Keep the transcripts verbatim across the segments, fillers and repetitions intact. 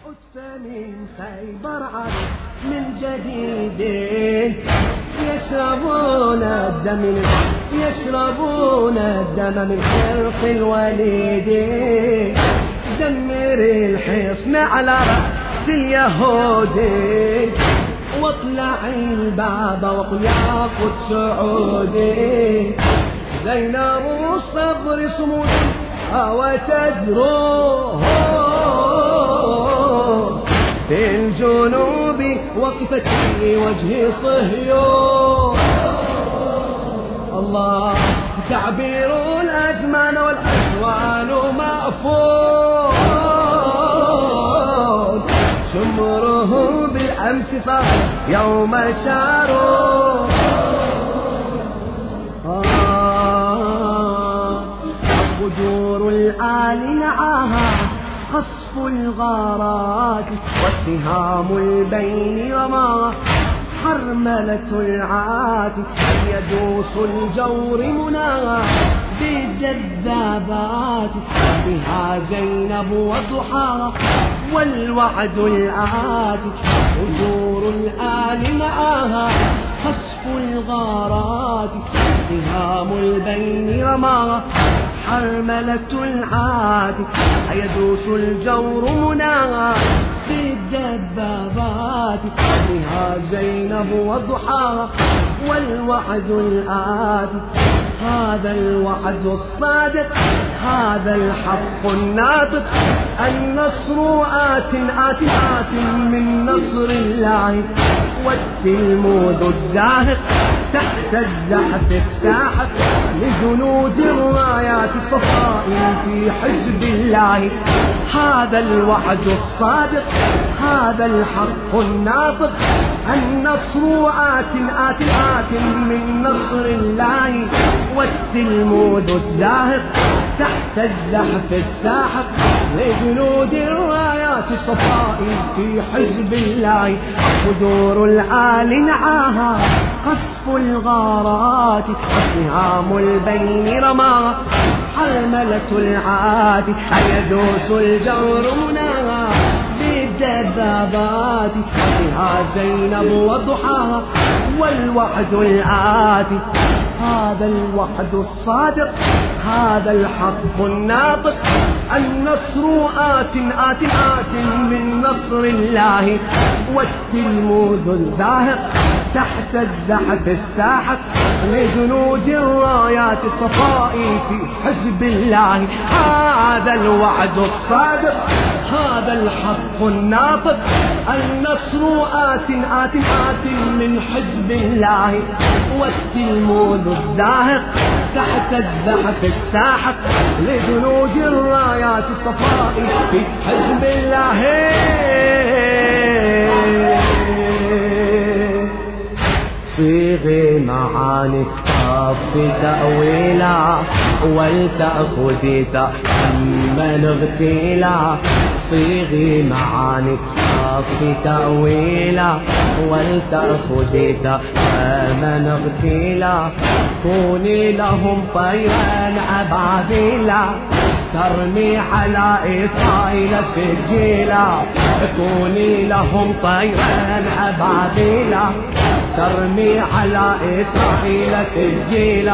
من خيبر عاد من جديد يشربون الدم يشربون الدم من خلق الوليد. دمر الحصن على رأس اليهودي واطلع الباب وقل يا قدس سعودي. زينب الصبر صمود وتدروه في الجنوب وقفت في وجه صهيون. الله تعبير الأزمان والأزوان مأفون. شمره بالأمس فاق يوم شاروا. قدور الآل نعاها قصف الغارات وسهام البين وما حرملة العات. يدوس الجور مناها بالجذابات بها زينب وضحاها والوعد الآتي. قدور الآل نعاها قصف الغارات سهام البين رماها حرملة العاد. يدوس الجور مناها في الدبابات بها زينب وضحاها والوعد الآتي. هذا الوعد الصادق هذا الحق الناطق. النصر آت آت آت من نصر الله والتلمود الزاهق تحت الزحف الساحق لجنود الرايات الصفاء في حزب الله. هذا الوعد الصادق هذا الحق الناطق. النصر آت آت آت من نصر الله والتلمود الزاهق تحت الزحف الساحق لجنود الرايات الصفاء في حزب الله. قدور العال نعاها قصف الغارات وسهام البين رماها حرملة العاد. يدوس الجور مناها بالدبابات بها زينب وضحاها والوعد الآتي. هذا الوعد الصادق هذا الحق الناطق. النصر آت آت آت من نصر الله والتلموذ الزاهق تحت الزحف الساحق لجنود الرايات الصفاء في حزب الله. هذا الوعد الصادق هذا الحق الناطق. النصر آت آت آت من حزب الله والتلموذ الزاهق تحت الزحف الساحق لجنود الرايات الصفاء في حزب الله. صيغي معاني في تأويلا ولتأخذي تأمن اغتيلا. صيغي معاني في تأويلا ولتأخذي تأمن اغتيلا. كوني لهم طيرا أبابيلا ترمي على إسرائيل سجيلا. كوني لهم طيرا أبابيلا ترمي على إسرائيل سجيلا.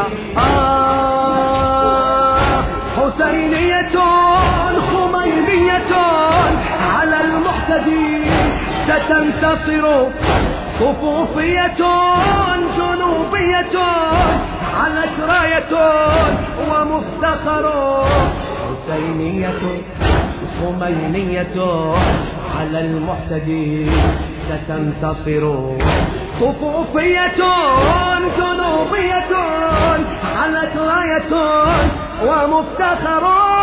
آه حسينية خمينية على المحتدي ستنتصر. صفوفية جنوبية علت راية ومفتخر. حسينية خمينية على المحتدي ستنتصر. صفوفية جنوبية علت راية ومفتخر.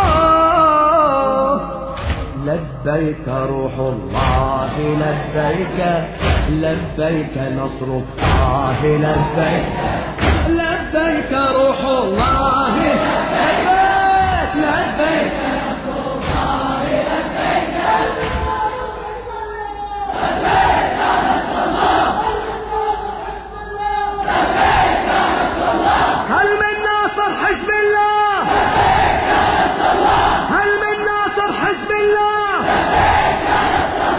لبيك روح الله لبيك لبيك نصر الله لبيك لبيك روح الله لبيك لبيك نصر الله لبيك لبيك نصر الله لبيك نصر الله. هل من ناصر حزب الله لبيك نصر الله. هل من ناصر حزب الله لبيك نصر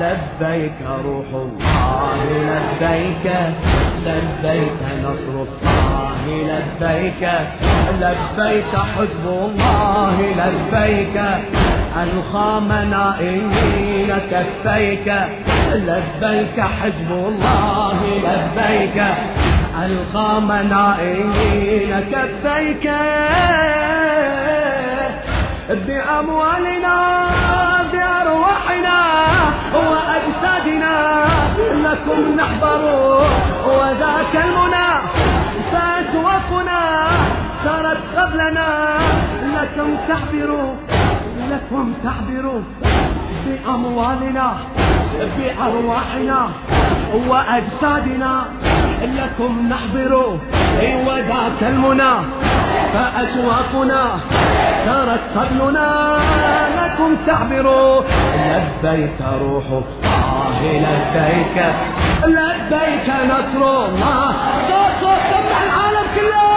لبيك روح الله لبيك لبيك نصر الله لبيك لبيك حزب الله لبيك ألقى منائين كفيك لبيك حزب الله لبيك ألقى منائين كفيك بأموالنا بأرواحنا وأجسادنا لكم نحضر وذاك المنى فأسوافنا سارت قبلنا لكم تحبروا لكم تعبروا بأموالنا بأرواحنا وأجسادنا لكم نحضر وذاك المنى فأشواقنا سارت قبلنا لكم تعبروا لبيك روح الله لبيك لبيك نصر الله صوت صوت سمع العالم كله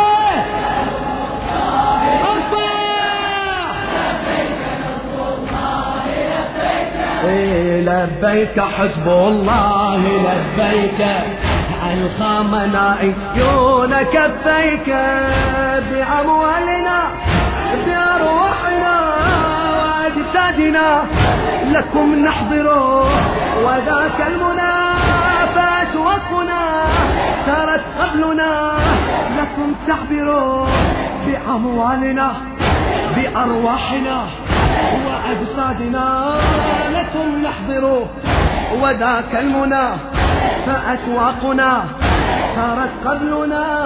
لبيك حزب الله لبيك ألقى منائين كفيك بأموالنا بأرواحنا وأجسادنا لكم نحضر وذاك المنى فأشواقنا سارت قبلنا لكم تعبر بأموالنا بأرواحنا وأجسادنا لكم نحضر وذاك المنى فأسواقنا سارت قبلنا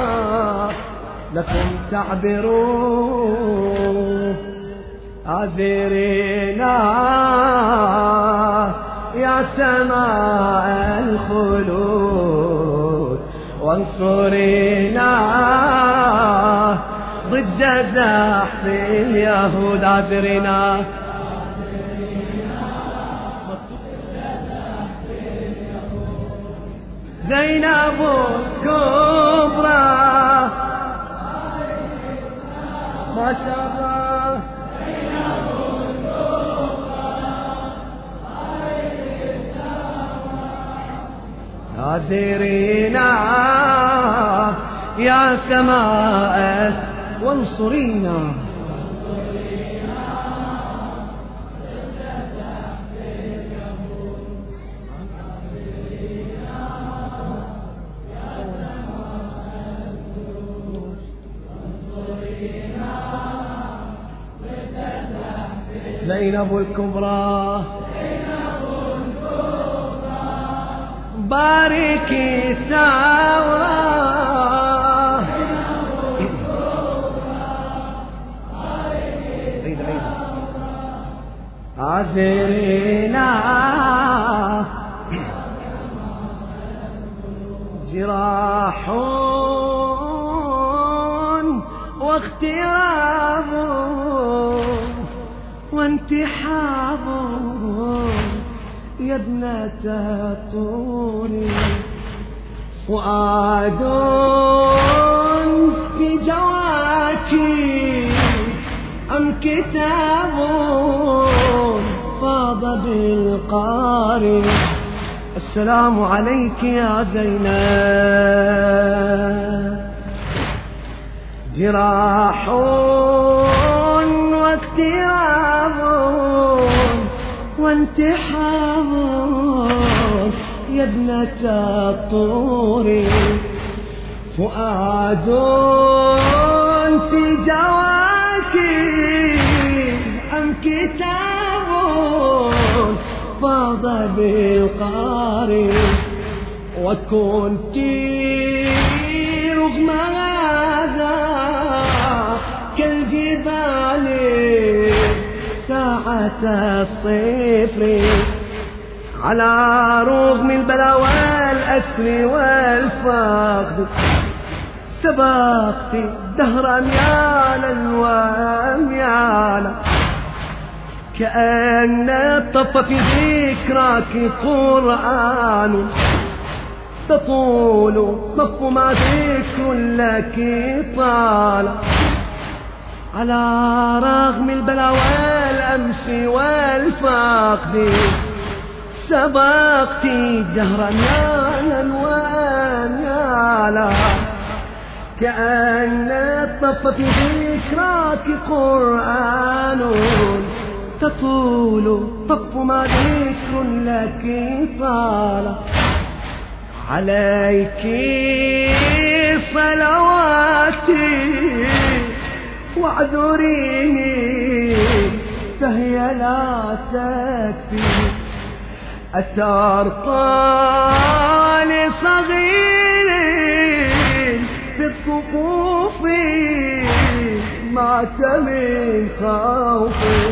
لكم تعبروا عزيرنا يا سماء الخلود وانصرنا ضد زحف اليهود عزيرنا زينب الكبرى ما شاء الله عزيرنا يا سماء وانصرينا زينب الكبرى باركي سوا عزيرنا جراح واغتراب وانتحاب يا ابنة الطور فؤاد في جواك أم كتاب فاض بالقارئ السلام عليك يا زينب جراح واكتئاب وانتحاب يا ابنة الطور فؤاد في جواك أم كتاب فاض بالقارئ وكنت رغم هذا كالجبال ساعة الصفر على رغم البلاء والأسر والفقد سبقت الدهر أميالا وأميالا كأن طف في ذكراك قرآن تطول طف ما ذكر لك طال على رغم البلاء والأمس والفقد سبقتي دهرا يا وانيالا كأن طف في ذكراك قرآن تطول طف ما ذكر لك طال عليك صلواتي واعذريني فهي لا تكفي أترقى لصغير في الطفوف مات من خوفي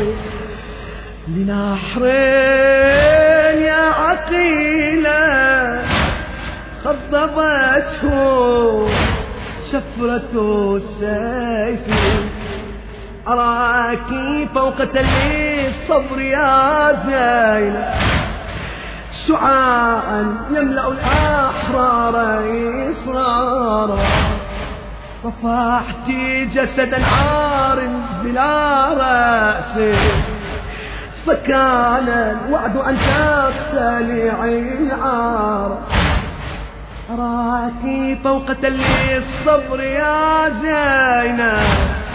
لنحر يا عقيلة خضبته شفرة السيف أراك فوق تل الصبر يا زينب شعاعا يملأ الأحرار إصرارا رفعت جسدا عار بلا رأس فكان الوعد أن تقتلعي العار أراك فوق تل الصبر يا زينب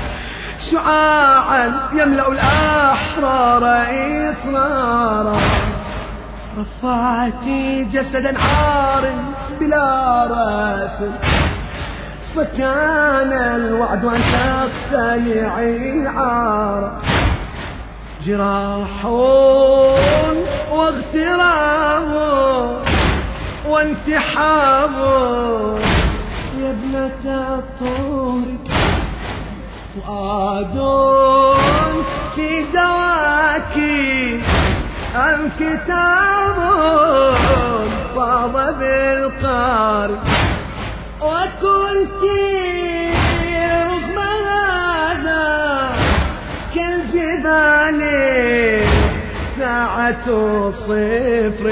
شعاعا يملأ الأحرار إصرارا رفعت جسدا عار بلا رأس فكان الوعد أن تقتلعي العار جراح واغتراب وانتحاب يا ابنة الطهر فؤاد في دواك أم كتاب فاض بالقارئ وكنت رغم هذا كالجبال ساعة صفر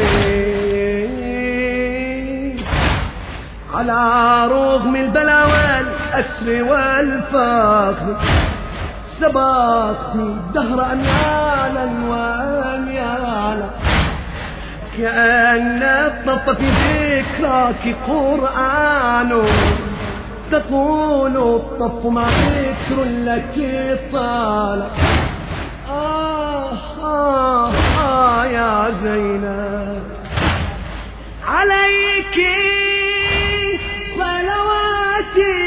على رغم البلا والأسر والفخر سبقت الدهر أنيالا وأنيالا كأن الطف في ذكراك قرآن تقول الطف ما ذكر لك طال آه آه آه يا زينب عليك صلواتي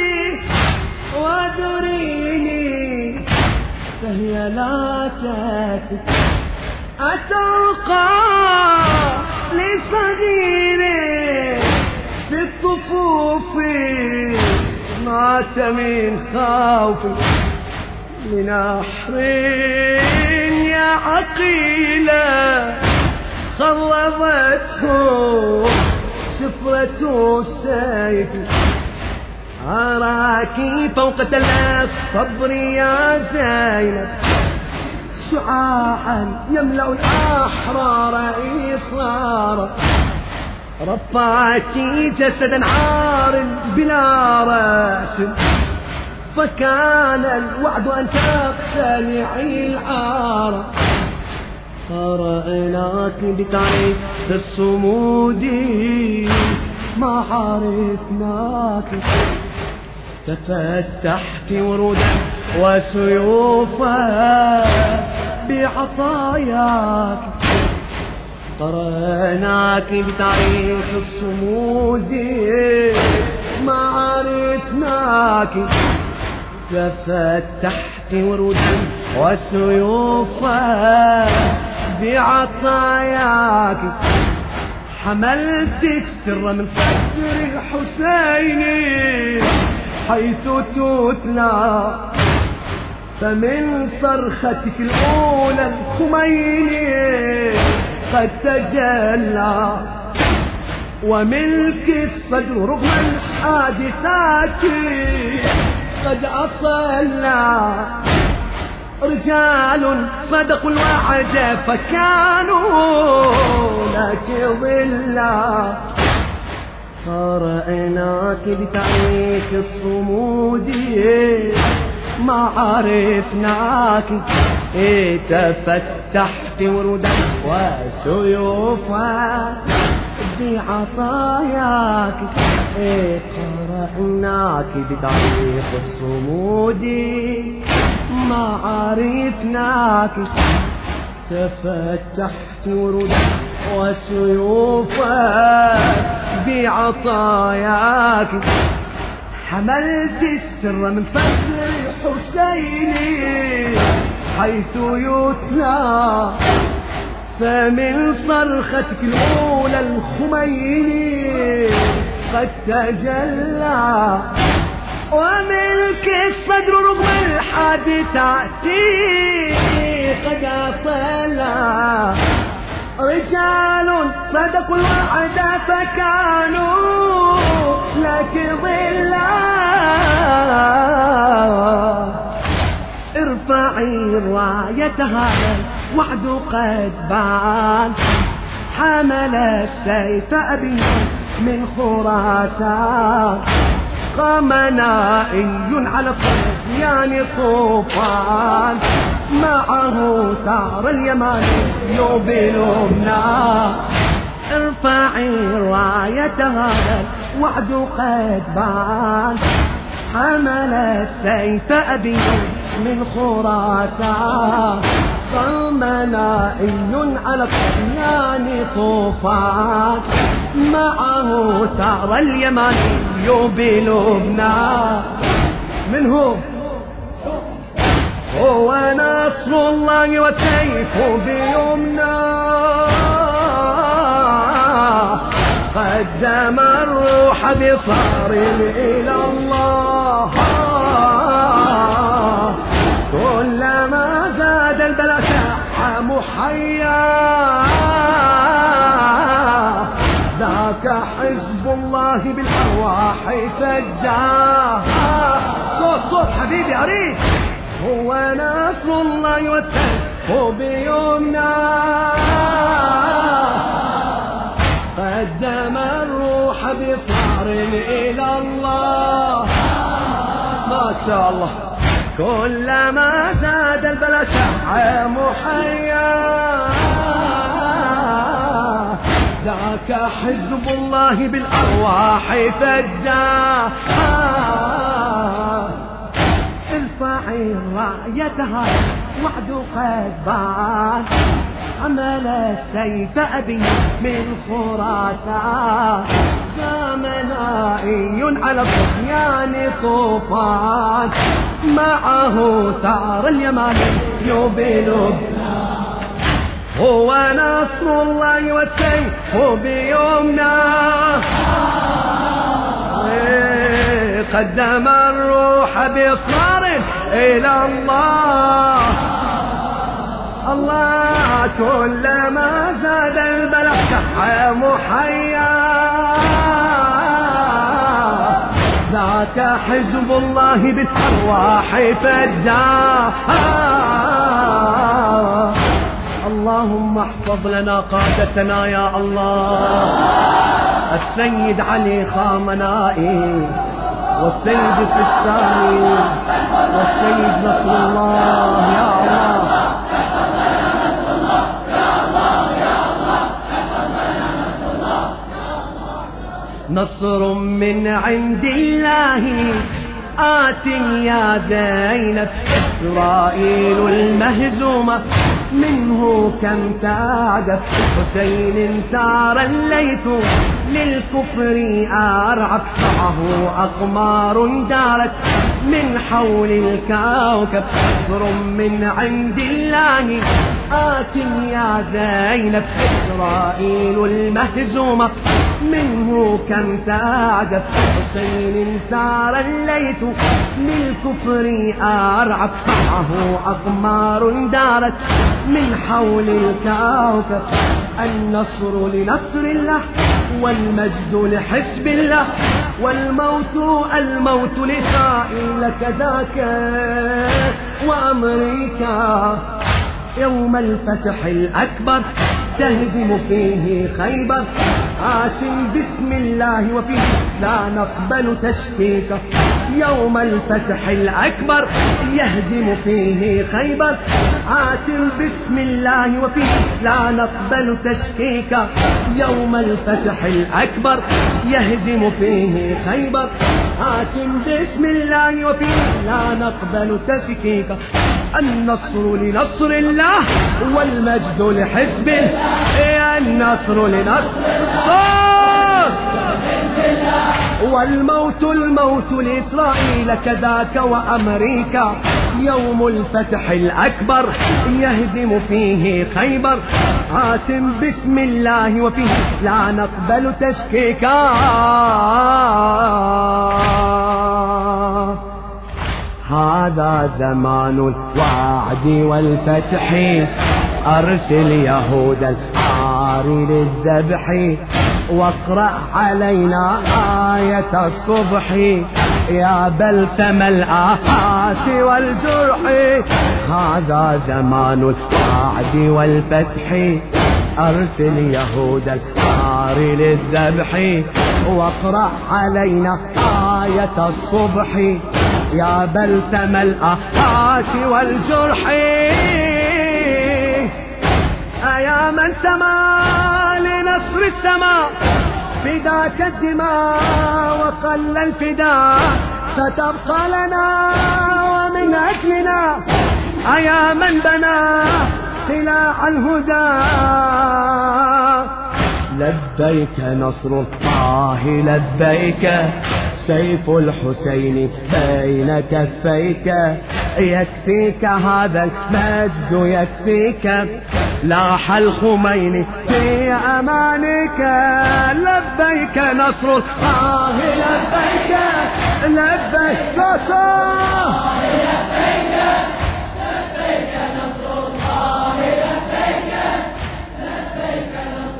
وذريني فهي لا تكفي أترقى لصغير في الطفوف مات من خوف لنحر يا عقيلة خربته سفرة السيف أراك فوق تل الصبر يا زينب شعاعا يملأ الأحرار إصرارا رفعت جسدا عار بلا رأس فكان الوعد أن تقتلعي العار قرأناك بتعريف الصمود ما عرفناك تفتحت ورودا وسيوفا بعطاياك قرأناك بتعريف الصمود ما عرفناك تفتحت ورودا وسيوفا بعطاياك حملت السر من فجر الحسين حيث تتلى فمن صرختك الأولى الخميني قد تجلى وملك الصدر رغم الحادثات قد أطلع رجال صدقوا الوعد فكانوا لك ظلا قرأناك بتعريف الصمود ما عرفناك. إيه تفتحت وردا وسيوفا بعطاياك. إيه قرأناك بتاريخ الصمود ما عرفناك. تفتحت وردا وسيوفا بعطاياك. حملت السر من صدر الحسين حيث يتلى، فمن صرختك الأولى الخميني قد تجلى. وملك الصدر رغم الحاد تأتي قد أطلع. رجال صدقوا الوعد فكانوا لك ظلا. ارفعي راية هذا الوعد قد بان. حمل السيف أبي من خراسان. قام نائي على الطغيان طوفان. معه ثار اليماني بلبنى. ارفعي راية هذا الوعد قد بان. حمل السيف أبي من خراسان. قام نائي على الطغيان طوفان. معه ثار اليماني بلبنى. من هو؟ هو نصر الله والسيف بيمنى. قدم الروح بصار إلى الله. كلما زاد البلاء ساح محيا. ذاك حزب الله بالأرواح فداه. صوت صوت حبيبي عريس. هو نصر الله والسيف بيمنى. قدم الروح بصار إلى الله. ما شاء الله. كلما زاد البلاء شع محيا. ذاك حزب الله بالأرواح فداه. ارفعي رايتها وعد قد بان. حمل السيف أبي من خراسان. قام نائي على الطغيان طوفان. معه ثار اليماني بلبنى. هو نصر الله والسيف بيمنى. قدم الروح بإصرار إلى الله. الله كلما زاد البلاء شح محيا. ذاك حزب الله بالأرواح فداه. اللهم احفظ لنا قادتنا يا الله. السيد علي خامنائي والسيد السيستاني والسيد نصر الله يا الله. نصر من عند الله آت يا زينب. إسرائيل المهزومة منه كم تعجب. حسين ثار الليث للكفر أرعب. معه أقمار دارت من حول الكوكب. نصر من عند الله آت يا زينب. إسرائيل المهزومة منه كم تعجب. حسين ثار الليث للكفر أرعب. معه أقمار دارت من حول الكوكب. النصر لنصر الله والمجد لحزب الله. والموت الموت لإسرائيل كذاك وأمريكا. يوم الفتح الأكبر تهدم فيه خيبر آت بسم الله وفيه لا نقبل تشكيكا يوم الفتح الأكبر يهدم فيه خيبر آت بسم الله وفيه لا نقبل تشكيكا يوم الفتح الأكبر يهدم فيه خيبر آت بسم الله وفيه لا نقبل تشكيكا النصر لنصر الله والمجد لحزب الله النصر لنصر الله والموت الموت لإسرائيل كذاك وأمريكا يوم الفتح الأكبر يهدم فيه خيبر آت بسم الله وفيه لا نقبل تشكيكا هذا زمان الوعد والفتح أرسل يهود العار للذبح واقرأ علينا آية الصبح يا بلسم الآهات والجرح هذا زمان الوعد والفتح أرسل يهود العار للذبح واقرأ علينا آية الصبح يا بلسم الآهات والجرح أيا من سما لنصر السماء فداك الدماء وقل الفداء ستبقى لنا ومن أجلنا أيا من بنى سلاح الهدى لبيك نصر الله لبيك سيف الحسين بين كفيك يكفيك هذا المجد يكفيك لاح الخميني في أمانك لبيك نصر الله لبيك لبيك صوته لبيك لبيك نصر الله لبيك لبيك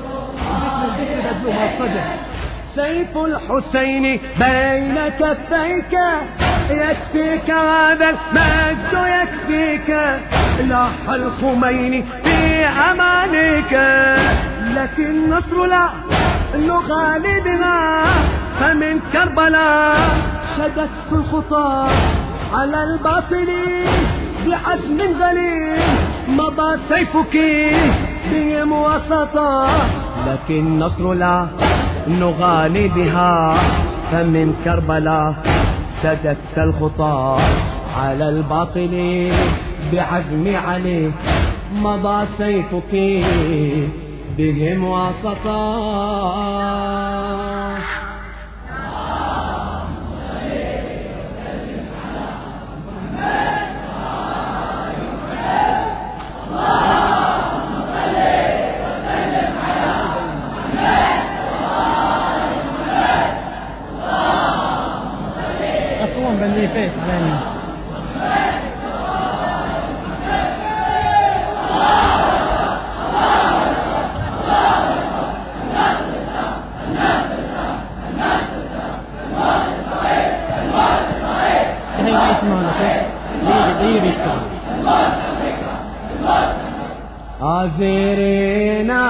نصر الله سيف الحسين بين كفيك يكفيك هذا المجد يكفيك لاح الخميني في أمانك لكن نصر لا نغالبها فمن كربلاء شددت الخطى على الباطل بعزم غليظ مضى سيفك بهم وسطا لكن نصر لا نغالبها فمن كربلاء سددت الخطى على الباطل بعزم علي مضى سيفك بهم وسطا بني فيك بني عازرنا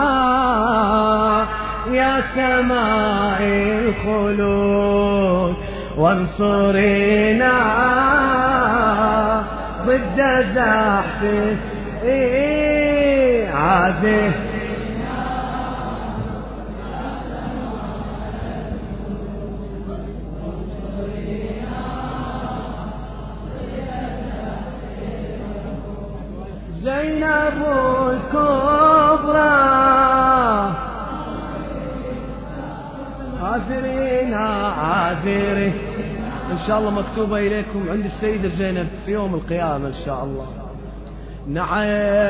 يا سماء الخلود وانصرنا ضد زحف إيه عازف زينب الكبرى عازرين عازرين إن شاء الله مكتوبة إليكم عند السيدة زينب في يوم القيامة إن شاء الله. نعى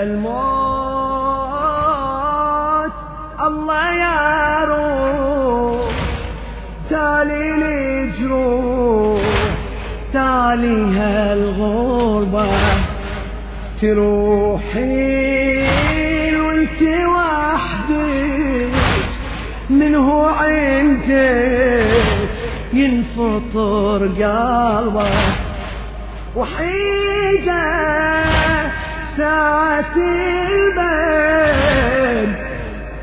الموت الله يا روح تالي الجروح تالي هالغربة تروحين وانت وحدك منه عندك ينفطر قلبك وحيدة ساعة البدر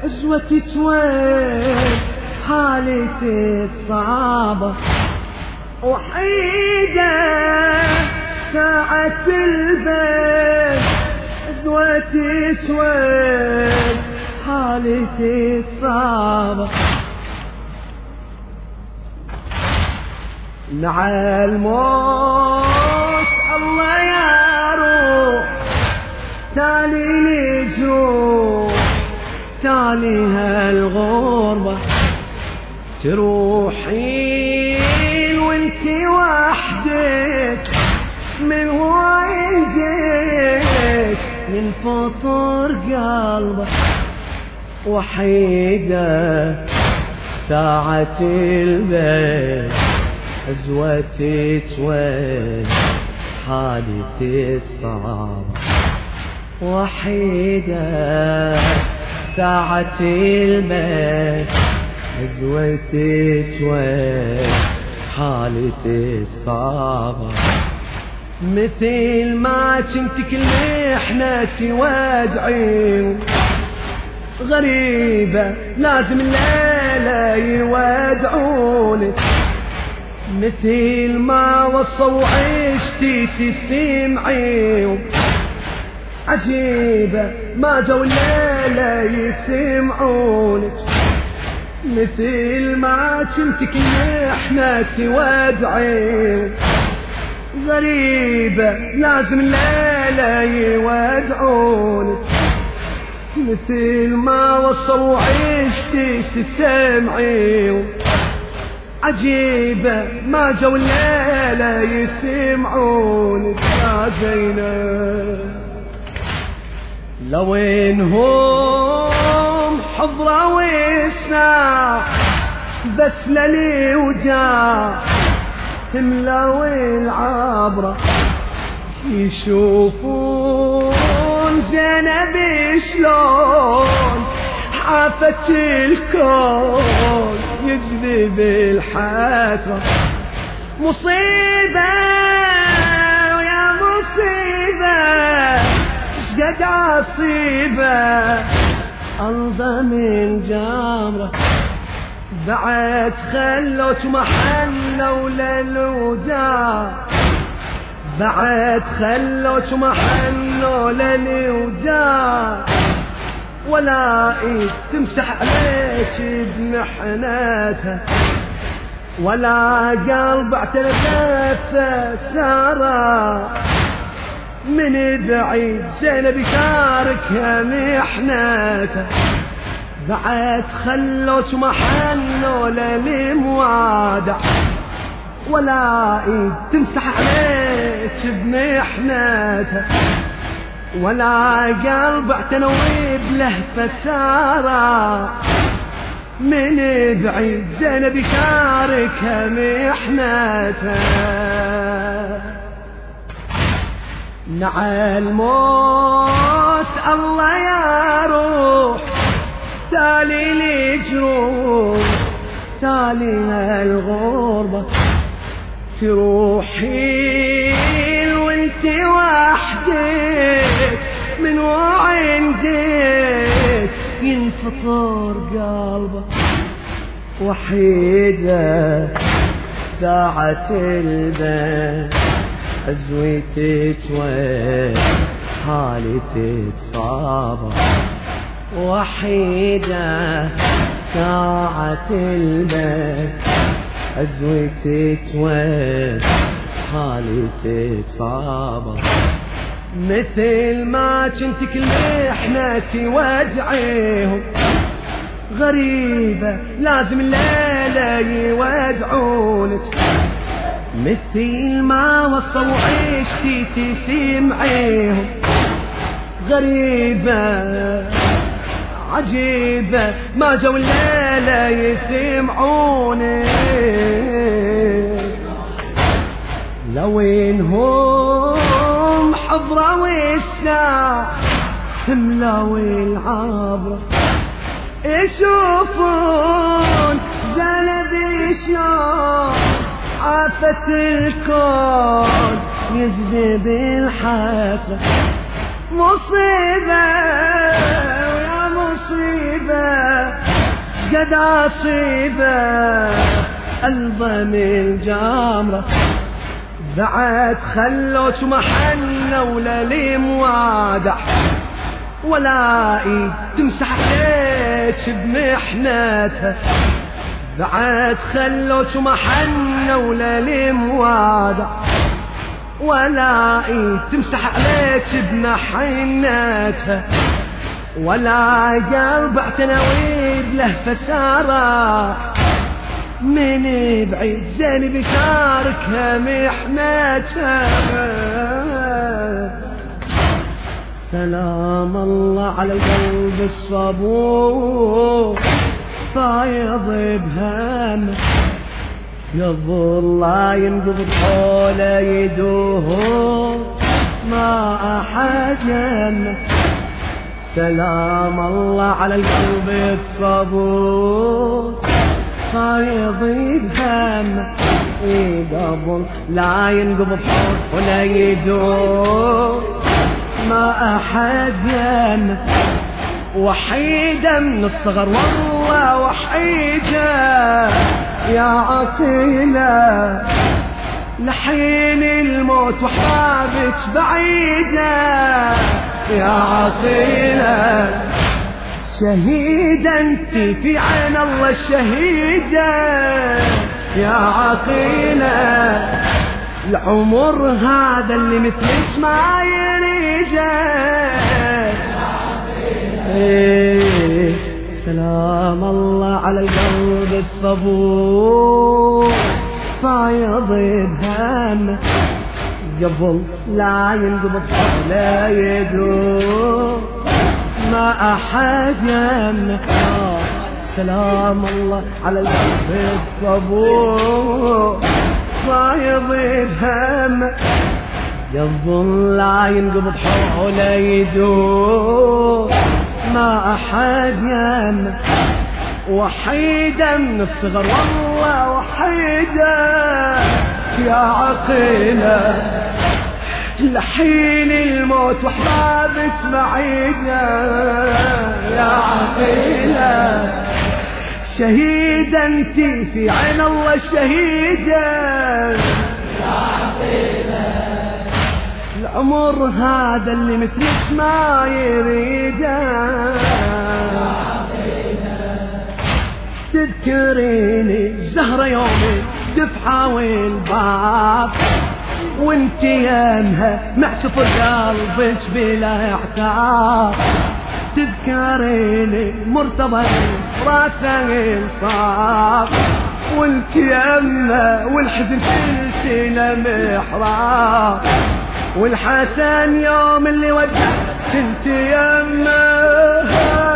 عزوتك وين حالتك صعبة وحيدة ساعة البيت عزوتك وين حالتك صعبة مع الموت الله يا روح تالي الجروح تالي هالغربة تروحين وانتي وحدك من وين جيت من فطر قلبك وحيدة ساعة البيت عزوتك وين حالتك صعبة وحيدة ساعة البيت عزوتك وين حالتك صعبة مثل ما كنت كل محنة وادعي غريبة لازم الليلة يودعونك مثل ما وصوا عشتي تسمعي عجيبة ما جو الليلة يسمعونك مثل ما كنت كل محنة وادعي غريبة لازم الليلة يودعونك مثل ما وصوا عشتي تسمعي عجيبة ما جو الليلة يسمعونك يا زينب لو انهم حضرة ويسنا بس للي وداع هملوا العبرة يشوفون زينب شلون عافت الكون يجذب الحسرة مصيبة ويا مصيبة شقد عصيبة أرضى من جامرة بعد خلوت محلوا للوداع بعد خلوت محلوا للوداع ولا ايد تمسح عليك بمحناتها ولا قلب اعترف سارة من بعيد زينب يشاركها محناتها بعد خلوك محله للموادع ولا ايد تمسح عليك بمحناتها ولا قلب اعتنوي بلهفة سارة من بعيد زينب يشاركها محناتها مع الموت الله يا روح تالي الجروح تالي الغربة تروحين وانتي وحدك من وين جيت ينفطر قلبك وحيدة ساعة البيت عزوتك وين حالتك صعبة وحيدة ساعة البيت عزوتك وين حالتك صعبة مثل ما كنت كل محنتي وادعيهم غريبة لازم الليلة يودعونك مثل ما وصوا عشتي تسمعيهم غريبة عجيبة ما جو الليلة يسمعوني لو انهم حضرة والساعة هملوا العبرة يشوفون زينب شلون عافت الكون يجذب الحسرة مصيبة ويا مصيبة اصيبه قد اصيبه قلبه من جامره بعد خلوت محنه ولا لي موادع ولا ايد تمسح عليك بمحنتها بعد خلوت محنه ولا لي موادع ولا ايد تمسح عليك بمحنتها ولا قلب اعتنويد له فسارة من بعيد زين بشاركها محنتها. سلام الله على القلب الصبور فايض بهمه يظل لا ينقض حوله يدور ما أحد يمه. سلام الله على القلب الصبور فايض بهمه يظل لا ينقض حوله يدور ما أحد يمه. وحيدة من الصغر والله وحيدة يا عقيلة لحين الموت وحبابك بعيدة يا عقيلة شهيدة انت في عين الله الشهيدة يا عقيلة العمر هذا اللي مثلك ما يريده. إيه سلام الله على القلب الصبور فايض بهمه قبل لا ينقبض ولا يدور ما أحد يمنع. سلام الله على القلب الصبور فايض بهمه يظل لا ينقبض حوله يدور ما أحد يمه. وحيدة من الصغر والله وحيدة يا عقيلة لحين الموت وحبابك بعيدة يا عقيلة شهيدة انت في عين الله الشهيدة يا عقيلة العمر هذا اللي مثلك ما يريده. تذكريني زهرة يومي دفعة والباب وانت يمها معتفر قلبك بلا اعتاب. تذكريني مرتبط راسه انصاف وانت يمها والحزن كلتي لمحراب. والحسن يوم اللي ودعت كنت يمه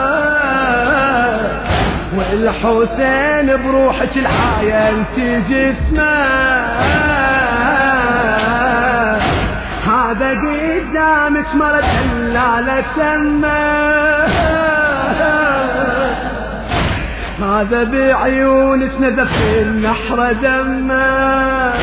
والحسين بروحك الحياة انت جسمه هذا قدامك مرت الا على سمه هذا بعيونك نزف النحر دمه.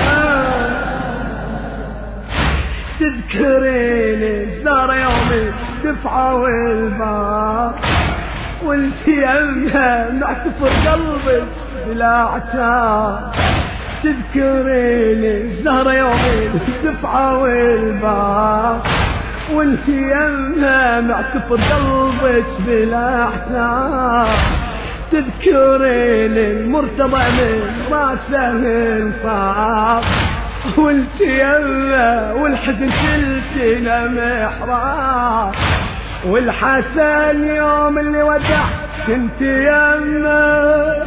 تذكريني زار يومي دفعة والباب وانت يمها معتفر قلبك بلا عتاب. تذكريني زهر يومي دفعة والباب وانت يمها معتفر قلبك بلا عتاب. تذكريني المرتضى من راسه انصاف وانت يمها والحزن كلتي لمحراب. والحسن يوم اللي ودعت كنت يمه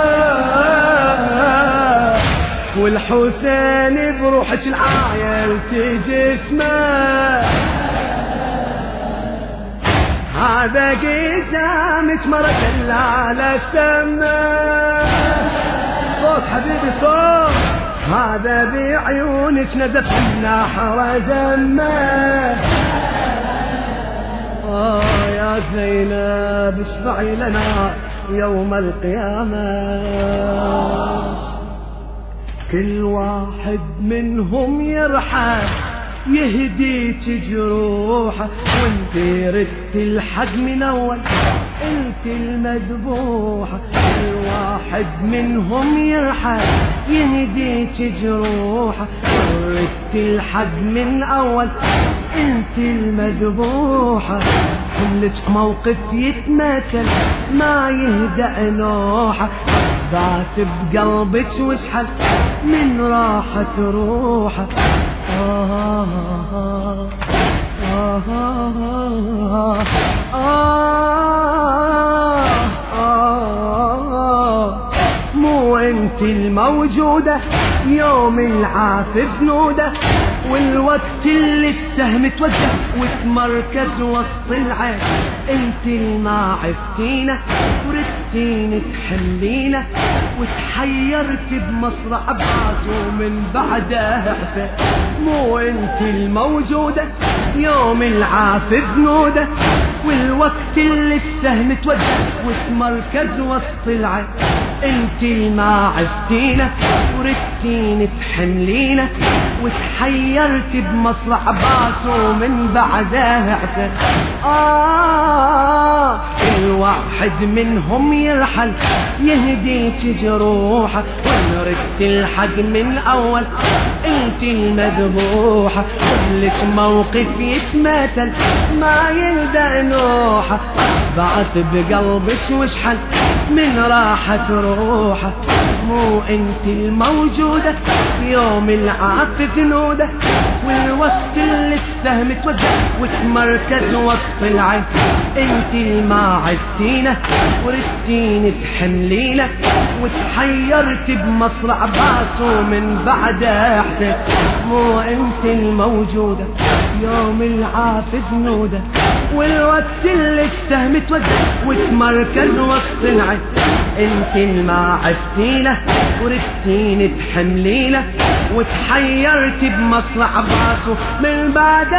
والحسين بروحك العايل جسمه هذا قدامك مرت الا على سمه. صوت حبيبي صوت هذا بعيونك نزف النحر دمه. آه يا زينب اشفعي لنا يوم القيامة كل واحد منهم يرحم يهديك جروحه وانت ردت الحق من اول انت المذبوحة، الواحد منهم يرحل يهديك جروحة، وردت الحق من اول انت المذبوحة، كلك موقف يتمثل ما يهدأ نوحة، عباس بقلبك وسحل من راحة روحه. آه آه آه آه آه آه مو انت الموجودة يوم العافف نودة، والوقت اللي السهم توجه وتمركز وسط العين، انت الما عفتينا وردتين تحلينا، وتحيرت بمصرع عباس ومن بعده حسين. مو انت الموجودة يوم العافف نودة، والوقت اللي السهم توجه وتمركز وسط العين، انت الما عفتينا وردتين تحملينا، وتحيرت بمصلع عباس ومن بعده حسين. آه الواحد منهم يرحل يهديك جروحه، ونردت الحق من اول انت المذبوحة، كلك موقف يتمثل ما يلدأ نوحه، بعث بقلبك وشحل من راحة روحه. مو انت الموجودة يوم العاطف نودة، والوقت اللي السهم توجه وتمركز وسط العين، انت الما عفتينا وردتين تحملينا، وتحيرت بمصرع عباس ومن بعده حسين. مو انت الموجودة يوم العافف نودة، والوقت اللي السهم توجه وتمركز وسط العين، انت الما عفتينا وردتين تحملينا، وتحيرت بمصرع عباس من بعد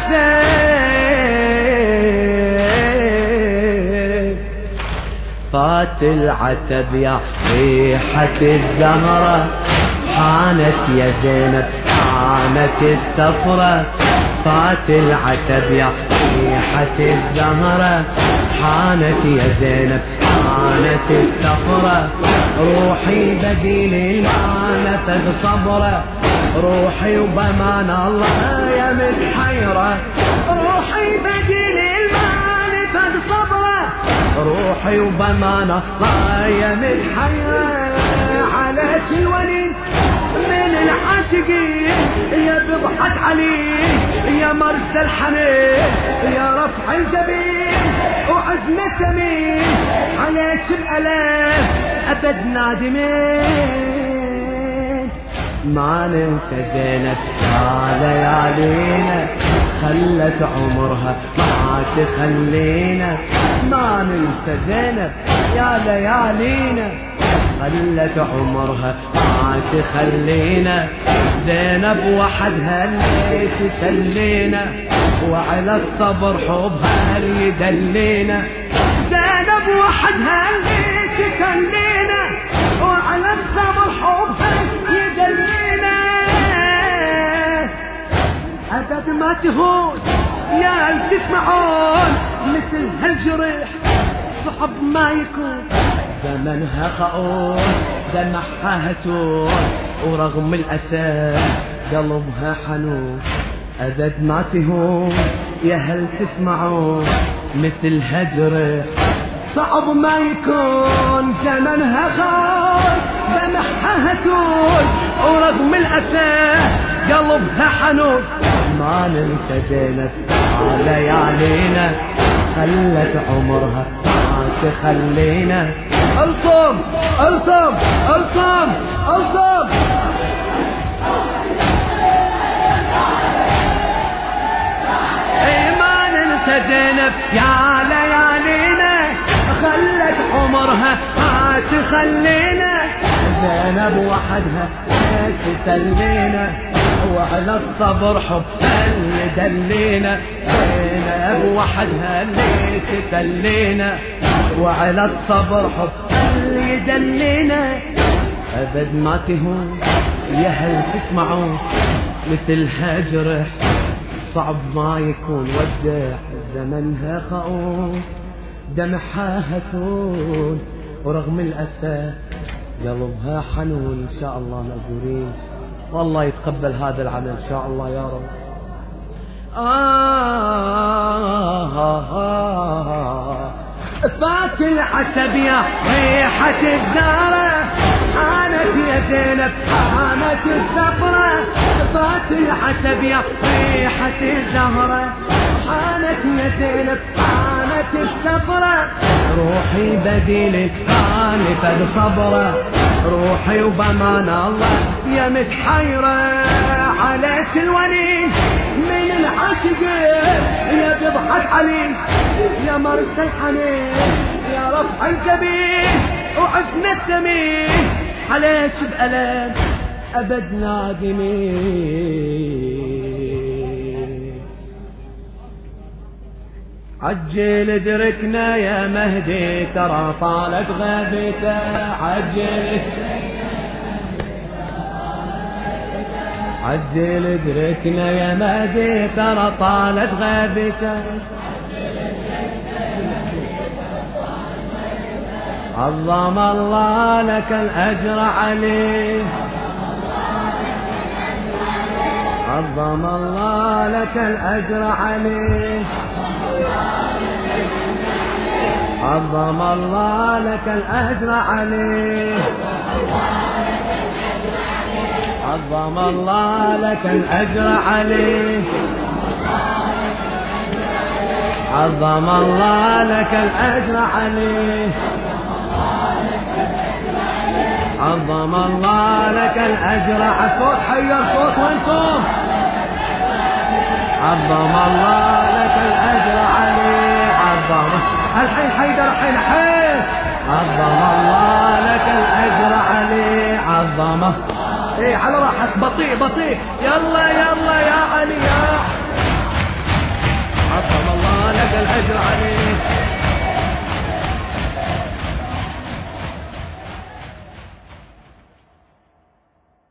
حسين. فات العتب يا ريحة الزهرة، حانت يا زينب حانت السفرة، فات العتب يا ريحة الزهرة، حانت يا زينب حانت السفرة، روحي بديل ما نفذ صبره، روحي وبمان الله يا متحيرة، روحي بديل ما نفذ صبره، روحي وبمان الله يا متحيرة. عليك الوليد من العاشقين يا بضحة علي يا مرسى الحنين يا رفع الجبين وعزمة مين، عليك بألاف أبد نادمين. ما ننسى زينب يا ليالينا، خلت عمرها ما تخلينا، ما ننسى زينب يا ليالينا، خلت عمرها ما تخلينا، زينب وحدها اللي تسلينا، وعلى الصبر حبها اللي يدلينا، زينب وحدها اللي تسلينا، وعلى الصبر حبها يدلينا. أبد ما تهون يا هل تسمعون مثل هالجريح، صعب ما يكون زمنها خاون، دمعها هتون ورغم الأسى قلبها حنون. أبد ما تهون يا هل تسمعون مثل هالجريح، صعب ما يكون زمنها خاون، دمعها هتون ورغم الأسى قلبها حنون. ما ننسى زينب على ليالينا، خلت عمرها ما تخلينا. الطم الطم الطم الطم اي ما ننسى زينب يا ليالينا، خلت عمرها ما تخلينا، زينب وحدها تسلينا، وعلى الصبر حب اللي دلينا، زينب وحدها اللي تسلينا، وعلى الصبر حب اللي يدلينا. أبد ما تهون يا هل تسمعون مثل هالجرح، صعب ما يكون ودع زمنها خاون، دمعها هتون ورغم الأسى قلبها حنون. إن شاء الله مأجورين، والله يتقبل هذا العمل إن شاء الله يا رب. آه آه آه آه فات العتبية ريحة الزهرة، حانت يا زينب حانت السفرة. فات العتبية ريحة الزهرة، حانت يا زينب حانت السفرة. روحي بديلك خالفة بصبرة، روحي وبمان الله يا متحيرة. عليك الوليد من العاشقين يا بيضحك عليك يا مرسى الحنين، يا رفع الجبين وحسن الثمين. عليك بألم أبد نادمين. عجل ادركنا يا مهدي ترى طالت غيبته، عجل عجل ادركنا يا مهدي ترى طالت غيبته. عظم الله لك الأجر عليه، عظم الله لك الأجر عليه، عظم الله لك الأجر عليه، عظم الله لك الأجر عليه، عظم الله لك الأجر عليه، عظم الله لك الأجر. عصوت حير صوت وانتم. عظم الله لك الأجر عليه، عظم الحين حيدر الحين حين. عظم الله لك الأجر عليه، عظمه. ايه على راحتك بطيء بطيء. يلا يلا يا علي يا